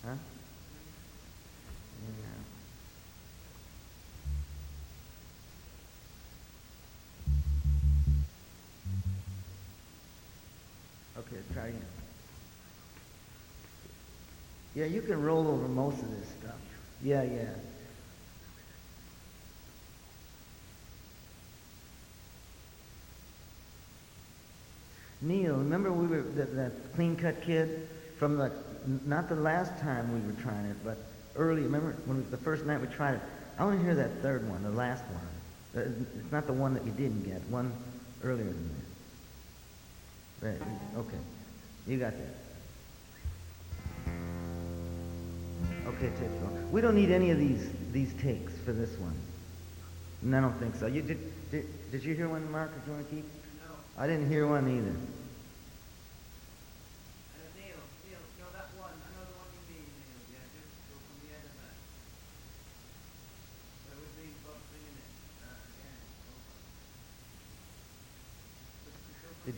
Huh? Yeah. Okay, try again. Yeah, you can roll over most of this stuff. Yeah, yeah. Neil, remember we were that clean cut kid from not the last time we were trying it, but early. Remember the first night we tried it? I want to hear that third one, the last one. It's not the one that you didn't get. One earlier than that. Right. Okay. You got that. Okay, take one. We don't need any of these takes for this one. And I don't think so. You did you hear one, Mark? Did you want to keep? No. I didn't hear one either. Did,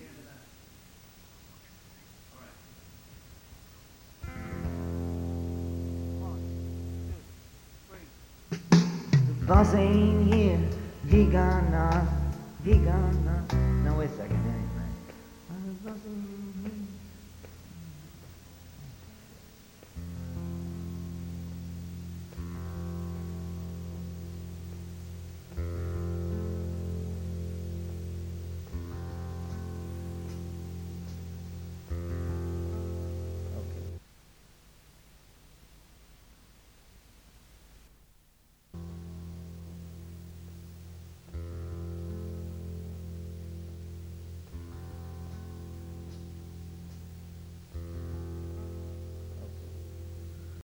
the boss ain't here. He gone now. He gone now. No, wait a second. That ain't right. The boss ain't